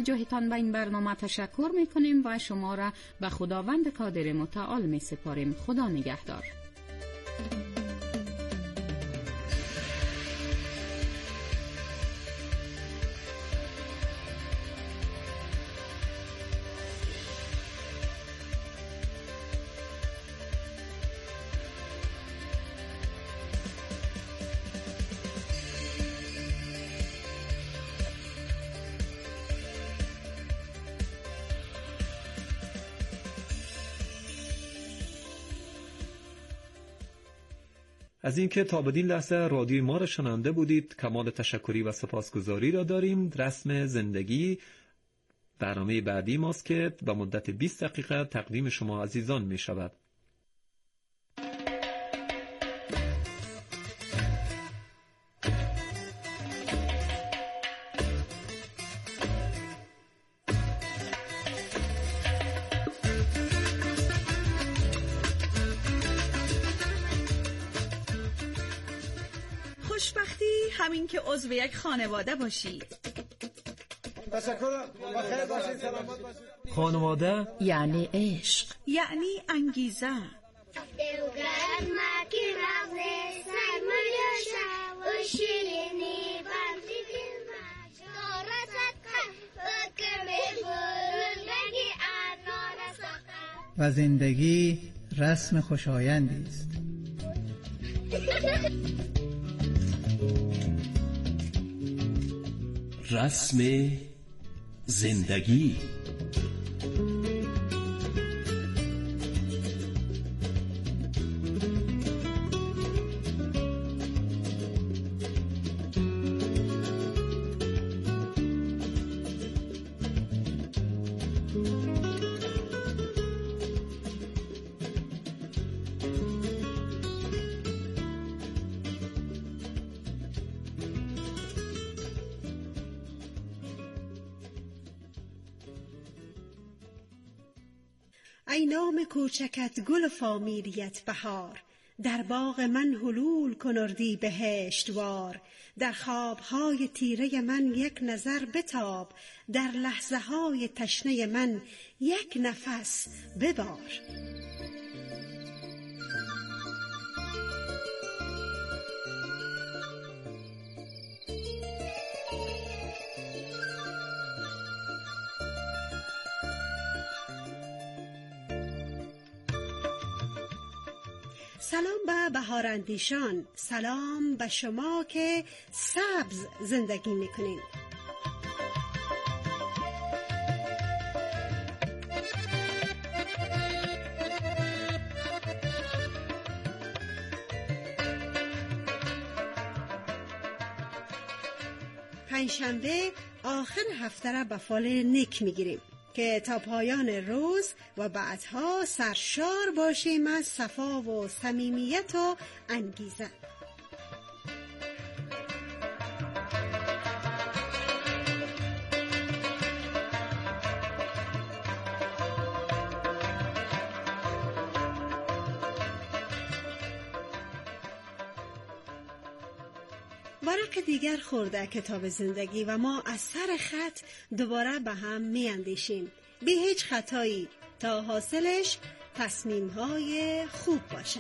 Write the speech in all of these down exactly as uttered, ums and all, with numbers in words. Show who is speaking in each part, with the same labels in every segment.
Speaker 1: توجهتان به این برنامه تشکر میکنیم و شما را به خداوند قادر متعال می سپاریم. خدا نگهدار.
Speaker 2: از اینکه تا بدین لحظه رادیوی ما را شنونده بودید کمال تشکری و سپاسگزاری را داریم. رسم زندگی برنامه بعدی ماست که به مدت بیست دقیقه تقدیم شما عزیزان می شود.
Speaker 3: خوشبختی همین که عضو یک خانواده باشی.
Speaker 4: تشکر. بخیر باشید، سلامت باشید.
Speaker 2: خانواده
Speaker 1: یعنی عشق،
Speaker 3: یعنی انگیزه.
Speaker 5: و زندگی رسم خوشایندی است.
Speaker 6: رسم زندگی.
Speaker 7: ای نام کوچکت گل فامیلیت بهار، در باغ من حلول کنردی بهشتوار. در خوابهای تیره من یک نظر بتاب، در لحظه های تشنه من یک نفس ببار. سلام به بهاراندیشان، سلام به شما که سبز زندگی میکنین. پنجشنبه آخر هفته را به فال نیک میگیریم که تا پایان روز و بعدها سرشار باشیم از صفا و صمیمیت و انگیزه. ورق دیگر خورده کتاب زندگی و ما از سر خط دوباره به هم می اندیشیم بی هیچ خطایی تا حاصلش تصمیم‌های خوب باشه.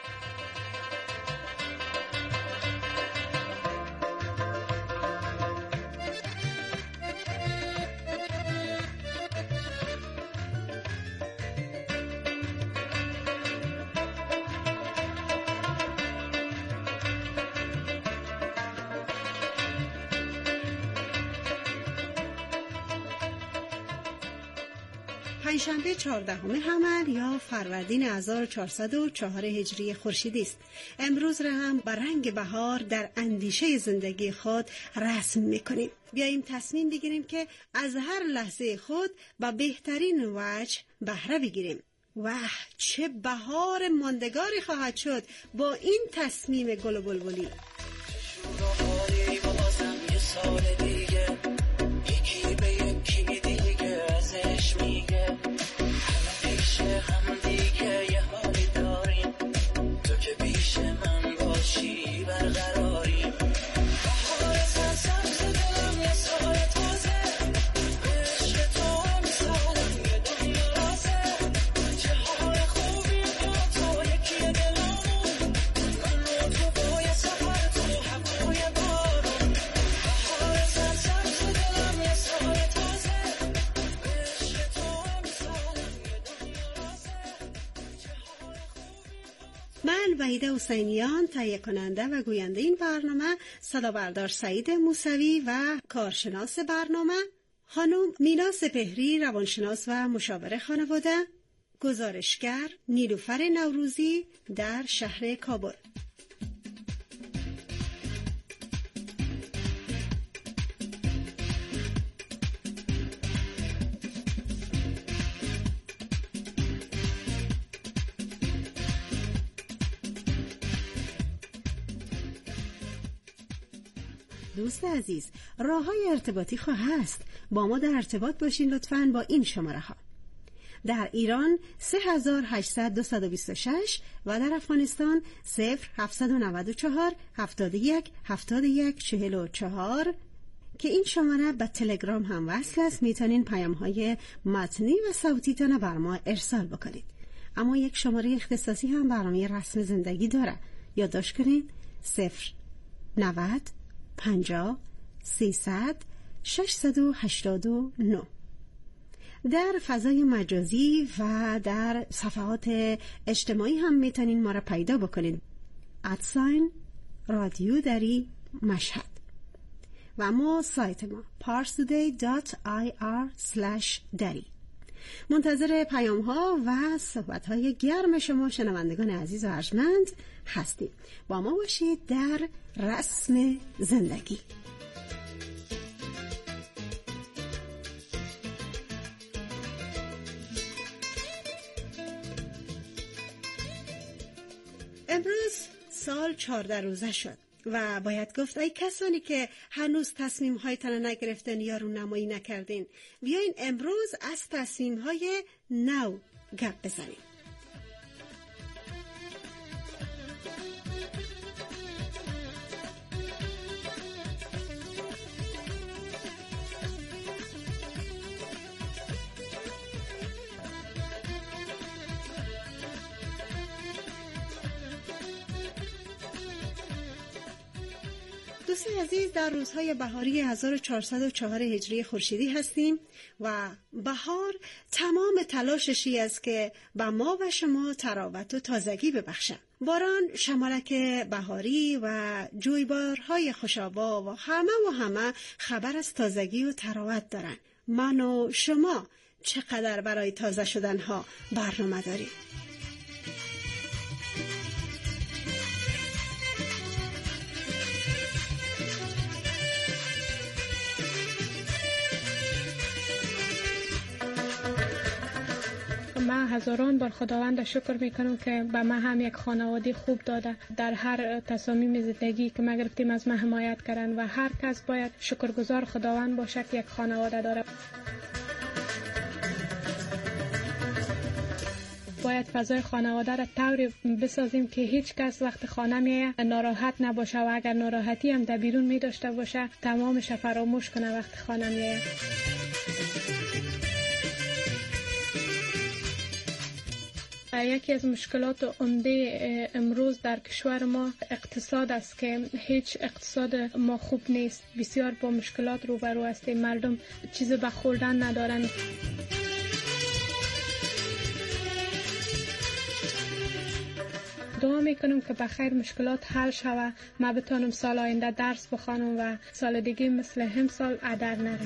Speaker 7: پنجشنبه چهاردهم حمل یا فروردین هزار و چهارصد و چهار هجری خورشیدی است. امروز را هم با رنگ بهار در اندیشه زندگی خود رسم میکنیم. بیاییم تصمیم بگیریم که از هر لحظه خود با بهترین وجه بهره بگیریم. واه، چه بهار ماندگاری خواهد شد با این تصمیم گل و بلبلی.
Speaker 8: سال دیگه یکی به یکی دیگه ازش میگه همه پیش هم دیگه یه حالی داریم، تو که پیش من باشی برقراریم. بهار سرسبز دلم یه سال تازه،
Speaker 7: وحیده حسینیان تهیه کننده و گوینده این برنامه، صدا بردار سعید موسوی و کارشناس برنامه خانم مینا سپهری، روانشناس و مشاور خانواده، گزارشگر نیلوفر نوروزی در شهر کابل. دوست عزیز، راه‌های ارتباطی خواه هست. با ما در ارتباط باشین لطفاً با این شماره ها: در ایران سه هزار و هشتصد دویست و بیست و شش و در افغانستان صفر هفتصد و نود و چهار هفتاد و یک هفتاد و یک چهل و چهار که این شماره به تلگرام هم وصل است. میتونین پیام‌های متنی و صوتی تان بر ما ارسال بکنید. اما یک شماره اختصاصی هم برنامه رسم زندگی داره. یادداشت کنید: صفر نود پنجاه سیصد ششصد و هشتاد و نه. در فضای مجازی و در صفحات اجتماعی هم میتونین ما را پیدا بکنید. ادساین رادیو دری مشهد و اما سایت ما پارسدی دات آی آر اسلش دری. منتظر پیام ها و صحبت های گرم شما شنوندگان عزیز و ارجمند هستید. با ما باشید در رسم زندگی. امروز سال چهارده روزه شد و باید گفت ای کسانی که هنوز تصمیم هایتان نگرفتن یا رونمایی نکردین، بیاین امروز از تصمیم های نو گپ بزنیم. دوستان عزیز، در روزهای بهاری هزار و چهارصد و چهار هجری خورشیدی هستیم و بهار تمام تلاششی است که به ما و شما تراوت و تازگی ببخشد. باران، شمارک بهاری و جویبارهای خوشابا و همه و همه خبر از تازگی و تراوت دارن. من و شما چقدر برای تازه شدنها برنامه داریم؟
Speaker 6: من هزاران بار خداوند شکر میکنم که به من هم یک خانواده خوب داده. در هر تصامیم زندگی که ما گرفتیم از ما حمایت کردن و هر کس باید شکرگزار خداوند باشه که یک خانواده داره. باید فضای خانواده را طوری بسازیم که هیچ کس وقت خانه میه ناراحت نباشه و اگر ناراحتی هم در بیرون می داشته باشه تمامش فراموش کنه وقت خانه میه. یکی از مشکلات عمده امروز در کشور ما اقتصاد است که هیچ اقتصاد ما خوب نیست. بسیار با مشکلات روبرو هستیم. مردم چیز به خوردن ندارن. دعا میکنم که بخیر مشکلات حل شود، ما بتونم سال آینده درس بخوانم و سال دیگه مثل هم سال ادر نره.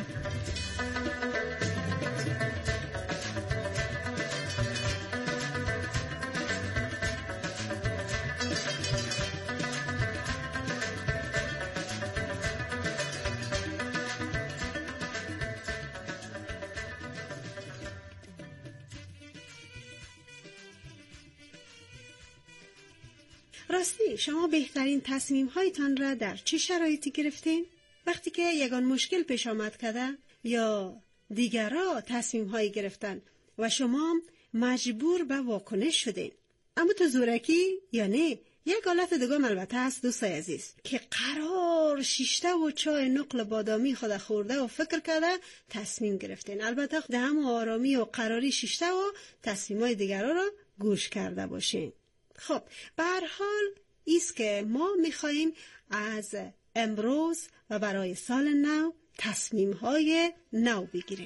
Speaker 7: راستی شما بهترین تصمیم هایتان را در چه شرایطی گرفتین؟ وقتی که یگان مشکل پیش آمد کده یا دیگرها تصمیم هایی گرفتن و شما مجبور به واکنش شدین، اما تو زورکی یا نه؟ یک حالت دیگه البته هست دوستای عزیز که قرار شیشته و چای نقل بادامی خود خورده و فکر کرده تصمیم گرفتین. البته در هم آرامی و قراری شیشته و تصمیم های دیگرها را گوش کرده باشین. خب به هر حال ایست که ما میخواییم از امروز و برای سال نو تصمیم های نو بگیریم.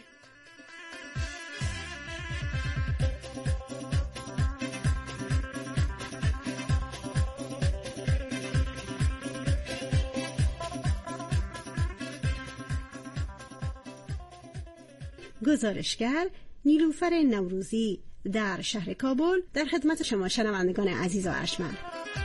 Speaker 7: گزارشگر نیلوفر نوروزی در شهر کابل در خدمت شما شنوندگان عزیز و ارجمند.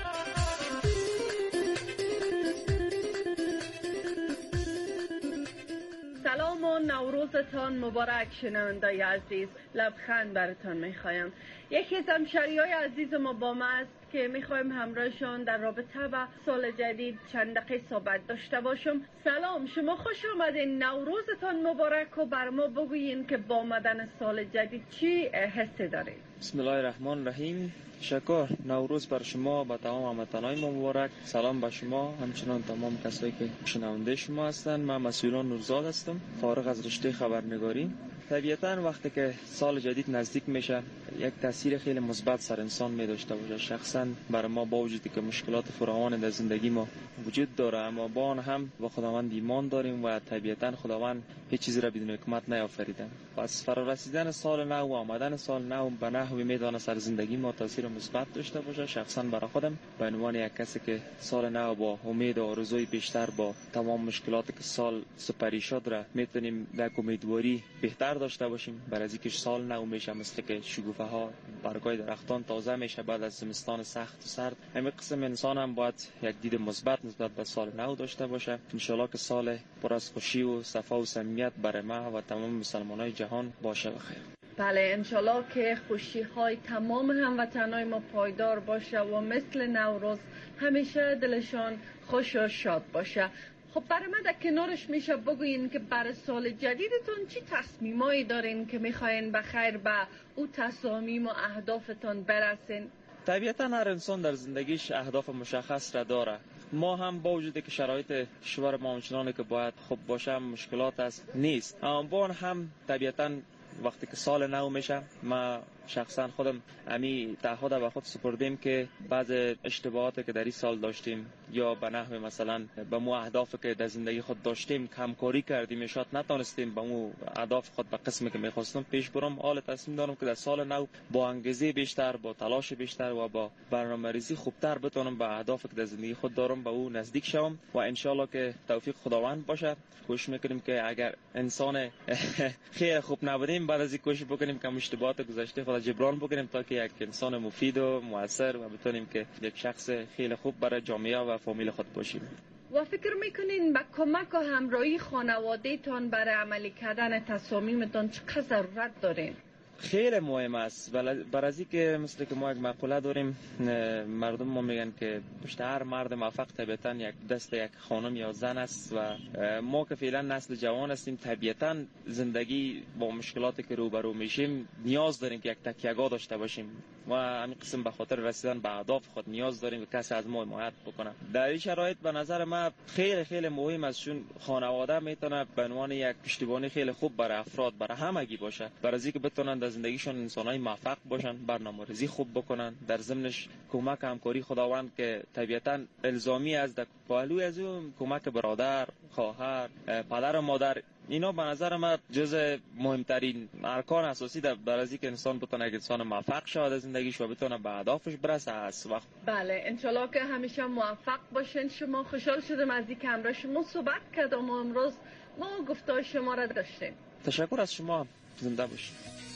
Speaker 9: سلام و نوروزتان مبارک شنوندای عزیز. لبخند براتان میخوایم. یکی از همشریای عزیز ما با ما است که میخوایم همراهشان در رابطه با سال جدید چند دقیقه صحبت داشته باشم. سلام، شما خوش آمدین. نوروزتان مبارک و بر ما بگویین که با آمدن سال جدید چی حسی دارید؟
Speaker 10: بسم الله الرحمن الرحیم. شکر. نوروز بر شما با تمام هموطنان ما مبارک. سلام به شما، همچنان تمام کسایی که شنونده شما هستند. من مسئولان نورزاد هستم، فارغ از رشته خبرنگاری. طبیعتاً وقتی که سال جدید نزدیک میشه یک تاثیر خیلی مثبت سر انسان می داشته باشه. شخصاً برای ما با وجودی که مشکلات فراوان در زندگی ما وجود داره، اما با آن هم با خداوند ایمان داریم و طبیعتاً خداوند هیچ چیزی را بدون حکمت نیافریده. پس فرارسیدن سال نو و آمدن سال نو به نحوی میتونه سر زندگی ما تاثیر مثبت داشته باشه. شخصاً برای خودم به عنوان یک کسی که سال نو با امید و آرزوی بیشتر با تمام مشکلاتی که سال سپری شد را میتونیم در امیدواری بهتر داشته باشیم. برای از اینکه سال نو میشه مثل که شکوفه ها، برگای درختان تازه میشه بعد از زمستان سخت و سرد. همین قسم انسان هم باید یک دید مثبت نسبت به سال نو داشته باشه. ان شاء الله که سال پر از خوشی و صفا و صمیمیت برای ما و تمام مسلمانای جهان باشه بخیر.
Speaker 9: بله، انشالله که خوشی های تمام هموطنای ما پایدار باشه و مثل نوروز همیشه دلشان خوش و شاد باشه. خب برای من در کنارش میشه بگوین که برای سال جدیدتون چی تصمیمایی دارین که میخواین بخیر به او تصامیم و اهدافتون برسین؟
Speaker 10: طبیعتا هر انسان در زندگیش اهداف مشخص را داره. ما هم با وجودی که شرایط کشور ما اونچنانی که باید خوب باشه مشکلات است نیست، اما با هم طبیعتا وقتی که سال نو میشه ما شخصا خودم امی تعهد به خود سپردیم که بعض اشتباهاتی که در این سال داشتیم یا به نحو مثلا به مو اهدافی که در زندگی خود داشتیم کمکاری کردیم، شاید نتونستیم به مو اهداف خود به قسمی که میخواستم پیش برم. حال تصمیم دارم که در سال نو با انگیزه بیشتر، با تلاش بیشتر و با برنامه‌ریزی خوبتر بتونم به اهدافی که در زندگی خود دارم به او نزدیک شوم و ان شاء الله که توفیق خداوند باشه. کوشش میکنیم که اگر انسان خیلی خوب نبودیم بعد از این کوشش بکنیم که اشتباهات گذشته خود جبران بکنیم تا که یک انسان مفید و موثر و بتونیم که یک شخص خیلی خوب برای جامعه و فامیل خود باشیم.
Speaker 9: و فکر میکنین با کمک و همراهی خانواده تان برای عملی کردن تصامیمتان چقدر ضرورت دارین؟
Speaker 10: خیلی مهم است. برای از که مثل که ما یک مقوله داریم، مردم ما میگن که بیشتر مرد موفق طبیعتا یک دست یک خانم یا زن است و ما که فعلا نسل جوان هستیم طبیعتا زندگی با مشکلاتی که روبرو میشیم نیاز داریم که یک تکیه‌گاه داشته باشیم و همین قسم به خاطر رسیدن به اهداف خود نیاز داریم که کسی از ما حمایت بکنه. در این شرایط به نظر من خیلی خیلی مهم است، چون خانواده میتونه به عنوان یک پشتیبانی خیلی خوب برای افراد، برای همگی باشه، برای اینکه بتونن در زندگیشون انسانای موفق باشن، برنامه‌ریزی خوب بکنن، در ضمنش کمک همکاری خداوند که طبیعتا الزامی است در پهلوی از اون کمک برادر، خواهر، پدر و مادر. اینا به نظر من جز مهمترین ارکان اساسی در برای که انسان بتونه یک انسان موفق شه در زندگیش و بتونه به اهدافش برسه از وقت.
Speaker 9: بله، انشالله که همیشه موفق باشین. شما خوشحال شدم از اینکه همراه شما صحبت کردم و امروز ما گفتار شما را داشتیم.
Speaker 10: تشکر از شما. زنده باشید.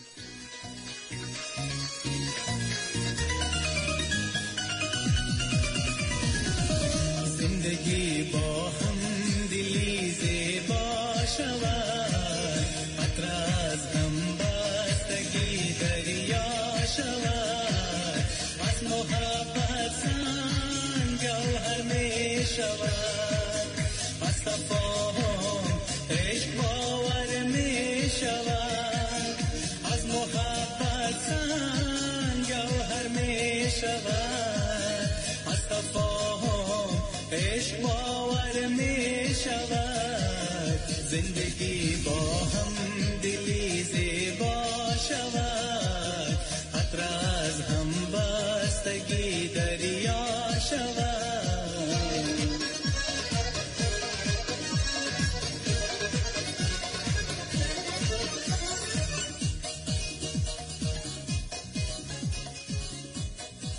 Speaker 8: زندگی با هم دلی زیبا شود، قطره از هم بستگی دریا شود، از محبت سنگ گوهر می شود، از تفاهم عشق باور می شود، از محبت سنگ گوهر می شود، از تفاهم عشق باور می شود. زندگی با هم دلی زیبا شود، قطره از هم بستگی دریا شود.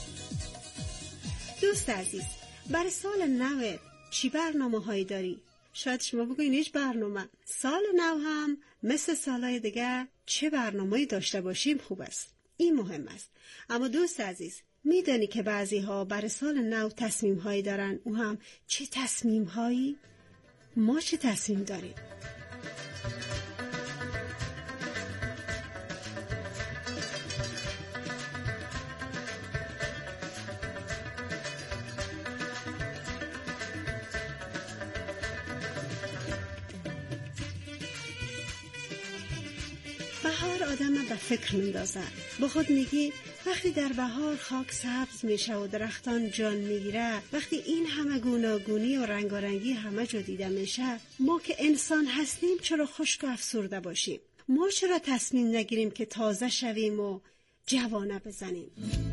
Speaker 7: دوست عزیز، برای سال نوت چی برنامه هایی داری؟ شاید شما بگوین هیچ برنامه. سال نو هم مثل سالهای دیگه چه برنامه‌ای داشته باشیم خوب است. این مهم است. اما دوست عزیز، میدانی که بعضی ها برای سال نو تصمیم هایی دارن؟ او هم چه تصمیم هایی؟ ما چه تصمیم داریم؟ بهار آدم به فکر میندازه. با خود میگی وقتی در بهار خاک سبز میشه و درختان جان میگیره، وقتی این همه گوناگونی و رنگارنگی همه جا دیده میشه، ما که انسان هستیم چرا خشک و افسرده باشیم؟ ما چرا تصمیم نگیریم که تازه شویم و جوانه بزنیم؟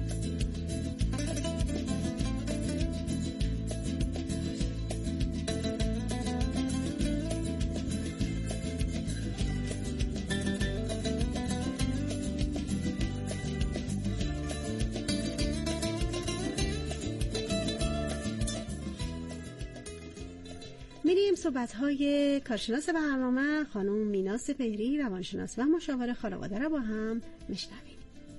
Speaker 7: میریم صحبت‌های کارشناس برنامه خانم مینا سپهری، روانشناس و مشاور خانواده را با هم میشنویم.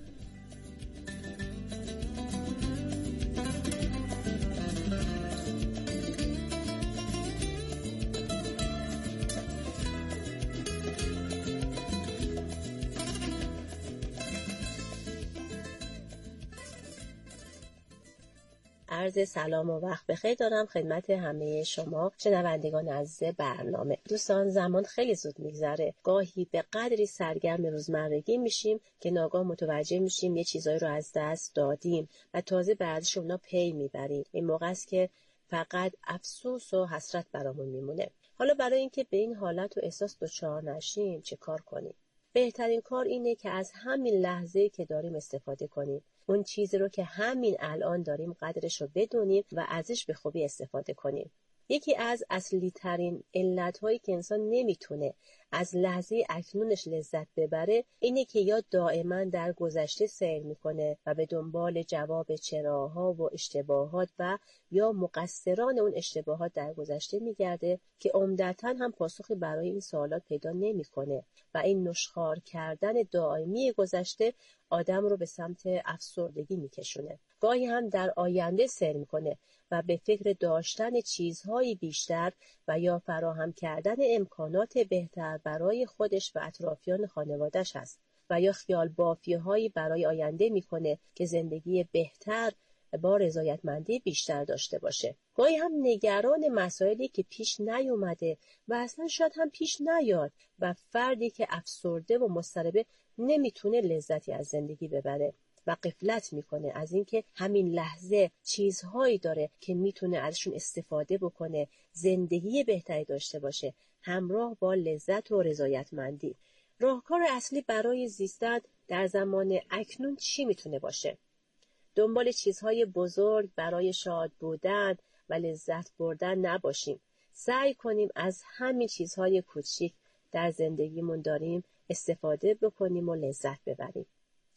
Speaker 11: عرض سلام و وقت بخیر دارم خدمت همه شما شنوندگان عزیز برنامه. دوستان، زمان خیلی زود میگذره. گاهی به قدری سرگرم روزمرگی میشیم که ناگاه متوجه میشیم یه چیزایی رو از دست دادیم و تازه بعدش اونا پی میبریم. این موقع است که فقط افسوس و حسرت برامون میمونه. حالا برای اینکه به این حالت و احساس دچار نشیم چه کار کنیم؟ بهترین کار اینه که از همین لحظه‌ای که داریم استفاده کنیم. اون چیزی رو که همین الان داریم قدرش رو بدونیم و ازش به خوبی استفاده کنیم. یکی از اصلی ترین علت‌هایی که انسان نمیتونه از لحظه اکنونش لذت ببره اینه که یا دائما در گذشته سیر میکنه و به دنبال جواب چراها و اشتباهات و یا مقصران اون اشتباهات در گذشته میگرده که عمدتاً هم پاسخی برای این سوالات پیدا نمیکنه و این نشخوار کردن دائمی گذشته آدم رو به سمت افسردگی میکشونه. گاهی هم در آینده سیر میکنه و به فکر داشتن چیزهای بیشتر و یا فراهم کردن امکانات بهتر برای خودش و اطرافیان خانواده‌اش هست و یا خیال بافی‌هایی برای آینده میکنه که زندگی بهتر با رضایتمندی بیشتر داشته باشه. گاهی هم نگران مسائلی که پیش نیومده و اصلا شاید هم پیش نیاد و فردی که افسرده و مضطربه نمیتونه لذتی از زندگی ببره و غفلت میکنه از اینکه همین لحظه چیزهایی داره که میتونه ازشون استفاده بکنه، زندگی بهتری داشته باشه همراه با لذت و رضایتمندی. راهکار اصلی برای زیستن در زمان اکنون چی میتونه باشه؟ دنبال چیزهای بزرگ برای شاد بودن و لذت بردن نباشیم. سعی کنیم از همین چیزهای کوچیک در زندگیمون داریم استفاده بکنیم و لذت ببریم.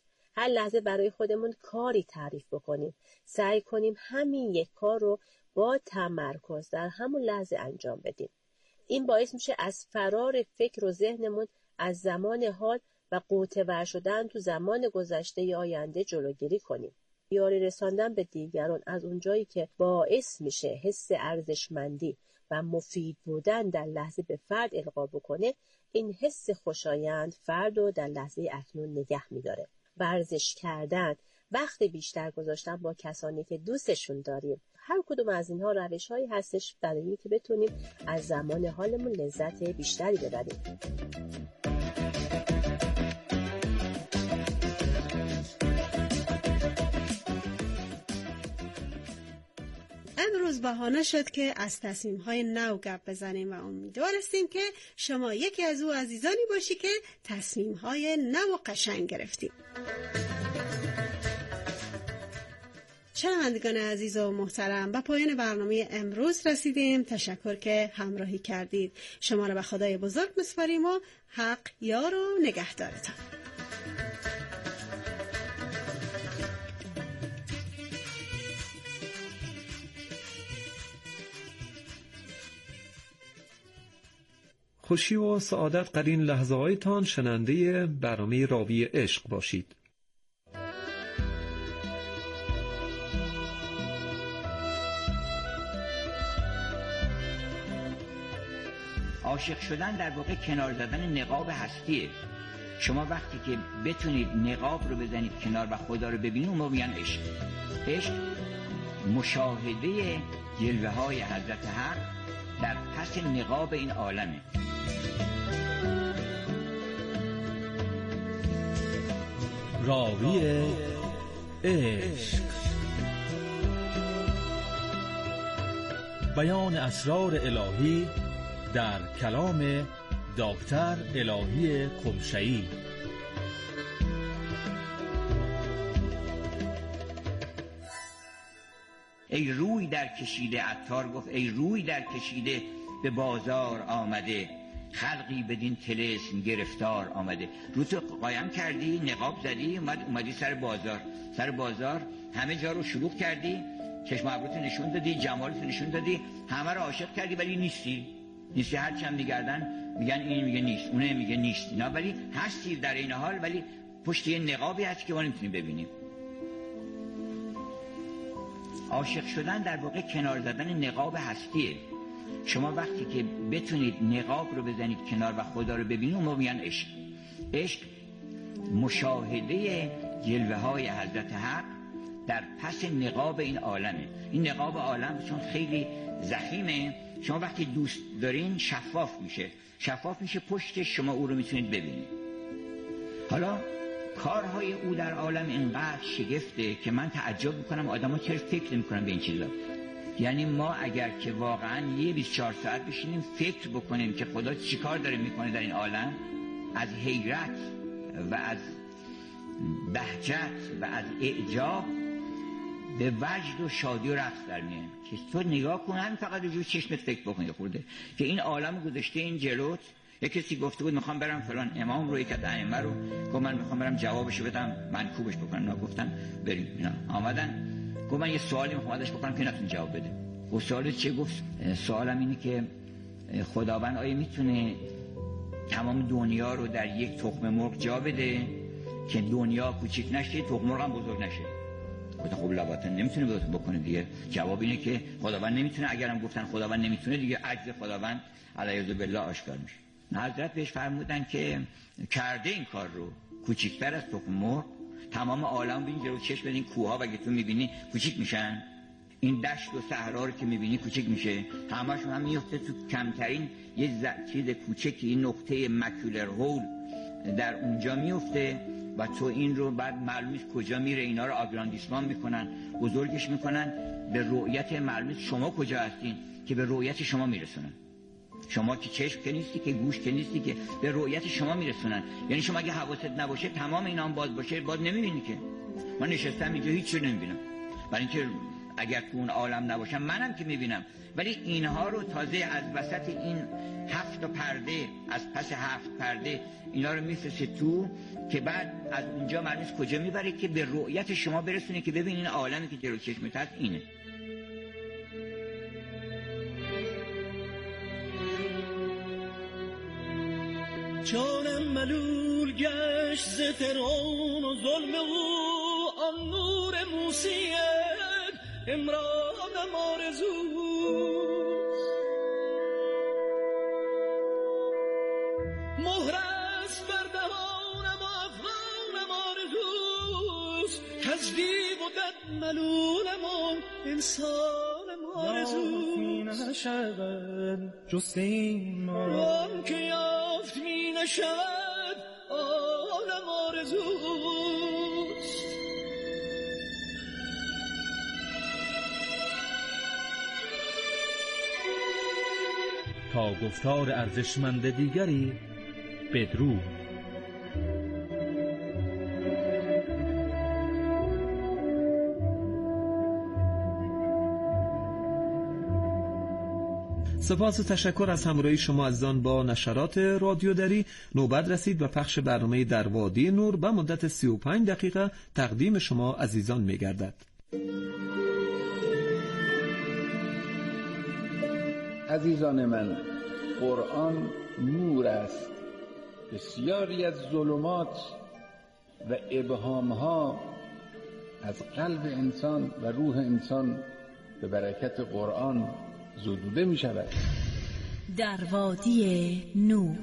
Speaker 11: هر لحظه برای خودمون کاری تعریف بکنیم. سعی کنیم همین یک کار رو با تمرکز در همون لحظه انجام بدیم. این باعث میشه از فرار فکر و ذهنمون از زمان حال و غوطه‌ور شدن تو زمان گذشته یا آینده جلوگیری کنیم. یاری رساندن به دیگران از اونجایی که باعث میشه حس ارزشمندی و مفید بودن در لحظه به فرد القا بکنه، این حس خوشایند فرد رو در لحظه اکنون نگه میداره. ورزش کردن، وقت بیشتر گذاشتن با کسانی که دوستشون داریم، هر کدوم از اینها روش‌هایی هستش برای اینکه بتونیم از زمان حالمون لذت بیشتری ببریم.
Speaker 7: امروز بهانه شد که از تصمیم‌های نو گپ بزنیم و امیدوار هستیم که شما یکی از او عزیزانی باشی که تصمیم‌های نو و قشنگ گرفتیم. شنوندگان عزیز و محترم، به پایان برنامه امروز رسیدیم. تشکر که همراهی کردید. شما را به خدای بزرگ می‌سپاریم و حق یار و نگهدارتان.
Speaker 2: خوشی و سعادت قرین لحظه هایتان شننده برنامه راوی عشق باشید.
Speaker 12: عاشق شدن در واقع کنار زدن نقاب هستیه. شما وقتی که بتونید نقاب رو بزنید کنار و خدا رو ببینید، اون میگن عشق. عشق مشاهده جلوه های حضرت حق در پس نقاب این عالمه.
Speaker 13: راوی عشق، بیان اسرار الهی در کلام دکتر الهی قمشه‌ای.
Speaker 12: ای روی در کشیده، عطار گفت ای روی در کشیده به بازار آمده، خلقی بدین طلسم گرفتار آمده. رو تو قایم کردی، نقاب زدی، اومد اومدی سر بازار. سر بازار همه جا رو شلوغ کردی، چشم ابروت نشون دادی، جمالت نشون دادی، همه رو عاشق کردی، ولی نیستی. نیستی. هر چند میگردن میگن این میگه نیست، اونه میگه نیست، اینا ولی هستی در این حال، ولی پشت یه نقابی هست که ما نمیتونیم ببینیم. عاشق شدن در واقع کنار زدن نقاب هستیه. شما وقتی که بتونید نقاب رو بزنید کنار و خدا رو ببینید، اون میگن عشق. عشق مشاهده جلوه های حضرت حق در پس نقاب این عالمه. این نقاب عالم چون خیلی ضخیمه، شما وقتی دوست دارین شفاف میشه، شفاف میشه پشت شما او رو میتونید ببینید. حالا کارهای او در عالم اینقدر شگفته که من تعجب میکنم آدما چرا فکر نمیکنن به این چیزا. یعنی ما اگر که واقعا یه بیست و چهار ساعت بشینیم فکر بکنیم که خدا چیکار داره میکنه در این عالم، از حیرت و از بهجت و از اعجاب به وجد و شادی و رقص در میاد. که تو نگاه کن، همین فقط رو چشمت فکر بکنی خورده که این عالم گذاشته این جلوت. یک کسی گفته بود میخوام برم فلان امام رو، یک از ائمه رو گفت من میخوام برم جوابشو بدم، منکوبش بکنم. اینا گفتن بریم. اینا آمدن گفت من یه سوالی میخوام ازش بکنم که نتون جواب بده. گفت سوالت چیه؟ گفت سوالم اینه که خداوند آیا میتونه تمام دنیا رو در یک تخم مرغ جا بده که دنیا کوچیک نشه، تخم مرغ هم بزرگ نشه؟ گفتن خب لباتن نمیتونه بکنه دیگه. جواب اینه که خداوند نمیتونه. اگرم گفتن خداوند نمیتونه دیگه عجز خداوند علیه بالله آشکار میشه. حضرت بهش فرمودن که کرده این کار رو، کوچیکتر از تخم مرغ تمام عالم ببین جلو چشم، بدین کوها اگه تو میبینی کوچیک میشن، این دشت و صحرا رو که میبینی کوچیک میشه، همه‌شون هم میفته تو کمترین یه چیز کوچیکی، این نقطه ماکولر هول در اونجا میفته و تو این رو بعد معلوم نیست کجا میره. اینا رو آگراندیسمان میکنن، بزرگش میکنن، به رؤیت معلوم نیست شما کجا هستین که به رؤیت شما میرسونن. شما که چشم که نیستی، که گوش که نیستی، که به رؤیت شما میرسونن. یعنی شما اگه حواست نباشه تمام اینا هم باز باشه، باز نمیبینی که. من نشستم اینجا هیچ چیزی نمیبینم، برای اینکه اگر تو اون عالم نباشم منم که میبینم، ولی اینها رو تازه از وسط این هفت پرده، از پس هفت پرده اینا رو میفرسته تو، که بعد از اونجا معلوم نیست کجا میبره که به رؤیت شما برسونه که ببینین عالمی که جلو چشمت هست اینه.
Speaker 8: جانم ملول گشت ز تران و ظلم او، آن نور موسیت امرادم آرزوست. مهر است بر دهانم و افغانم آرزوست، تزدیق و دد ملولم و انسانم آرزوست. یافت می نشود جست این ما، که یافت می نشود عالم آرزوست.
Speaker 13: تا گفتار ارزشمند دیگری بدرود.
Speaker 2: سپاس و تشکر از همراهی شما عزیزان با نشرات رادیو دری. نوبت رسید و پخش برنامه در وادی نور به مدت سی و پنج دقیقه تقدیم شما عزیزان می گردد.
Speaker 14: عزیزان من، قرآن نور است. بسیاری از ظلمات و ابهامها از قلب انسان و روح انسان به برکت قرآن زدوده می شود.
Speaker 3: در وادی نور.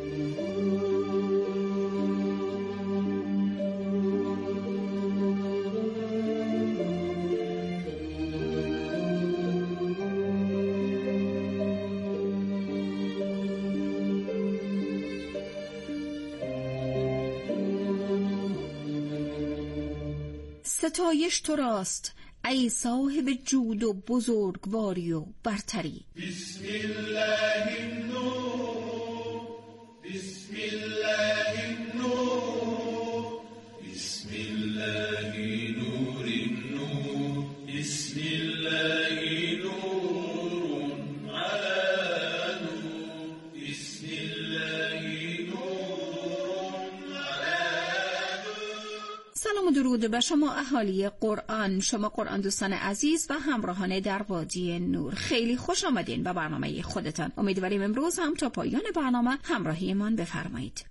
Speaker 15: ستایش تو راست ای صاحب جود و بزرگواری و برتری.
Speaker 8: بسم الله النور، بسم الله النور، بسم الله نور النور، بسم الله نور على نور، بسم الله نور على نور.
Speaker 15: سلام و درود به شما اهالی قرآن، شما قرآن دوستان عزیز و همراهان در وادی نور. خیلی خوش آمدین به برنامه خودتان. امیدواریم امروز هم تا پایان برنامه همراهیمان بفرمایید.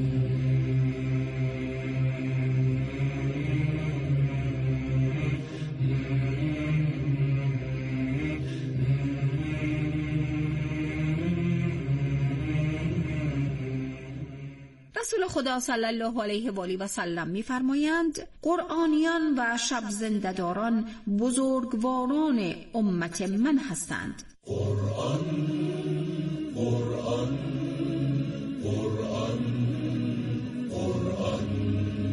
Speaker 15: رسول خدا صلی الله علیه و آله و سلم می‌فرمایند قرآنیان و شب زنده‌داران بزرگواران امت من هستند.
Speaker 8: قرآن قرآن قرآن قرآن.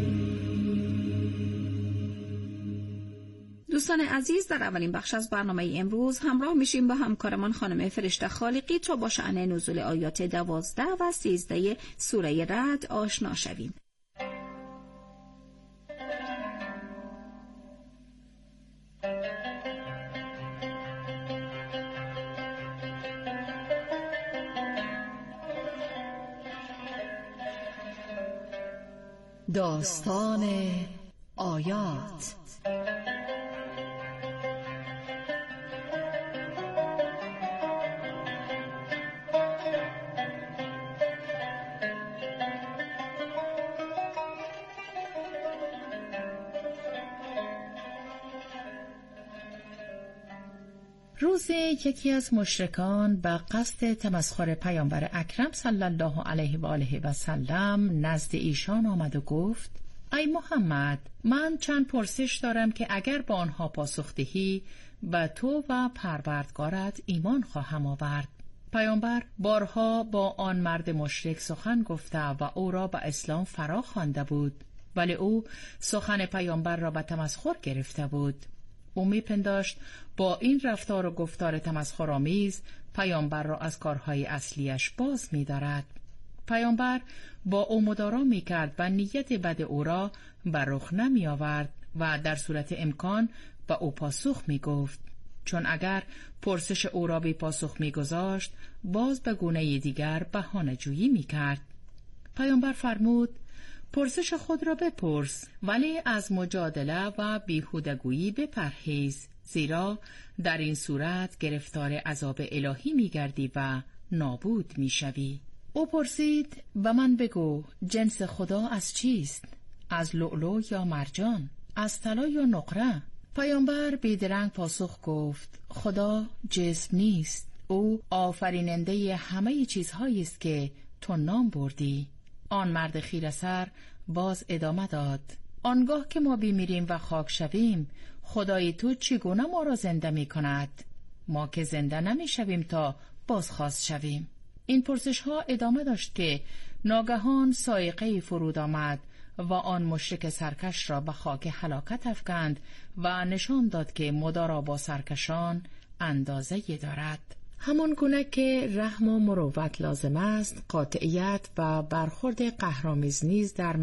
Speaker 15: دوستان عزیز، در اولین بخش از برنامه امروز همراه میشیم با همکارمان خانم فرشته خالقی تا با شأن نزول آیات دوازده و سیزده سوره رعد آشنا شویم. داستان آیات.
Speaker 16: روز یکی از مشرکان به قصد تمسخر پیامبر اکرم صلی الله علیه و آله و سلم نزد ایشان آمد و گفت: ای محمد، من چند پرسش دارم که اگر با آنها پاسخ دهی به تو و پروردگارت ایمان خواهم آورد. پیامبر بارها با آن مرد مشرک سخن گفته و او را به اسلام فرا خوانده بود، ولی او سخن پیامبر را به تمسخر گرفته بود. او میپنداشت با این رفتار و گفتار تمسخرآمیز پیامبر را از کارهای اصلیش باز می‌دارد. پیامبر با او مدارا می‌کرد و نیت بد او را بر رخ نمی‌آورد و در صورت امکان با او پاسخ می‌گفت، چون اگر پرسش او را بی پاسخ می‌گذاشت باز به گونه دیگر بهانه‌جویی می‌کرد. پیامبر فرمود: پرسش خود را بپرس، ولی از مجادله و بیهودگویی بپرهیز، زیرا در این صورت گرفتار عذاب الهی می‌گردی و نابود می‌شوی. او پرسید: و من بگو جنس خدا از چیست؟ از لؤلؤ یا مرجان؟ از طلا یا نقره؟ پیامبر بیدرنگ پاسخ گفت: خدا جسم نیست، او آفریننده همه چیزهایی است که تو نام بردی. آن مرد خیره سر باز ادامه داد: آنگاه که ما بیمیریم و خاک شویم، خدای تو چگونه ما را زنده می کند؟ ما که زنده نمی شویم تا بازخواست شویم. این پرسش ها ادامه داشت که ناگهان صاعقه فرود آمد و آن مشرک سرکش را به خاک هلاکت افکند و نشان داد که مدارا با سرکشان اندازه دارد. همان گونه که رحم و مروت لازم است، قاطعیت و برخورد قهرآمیز نیز در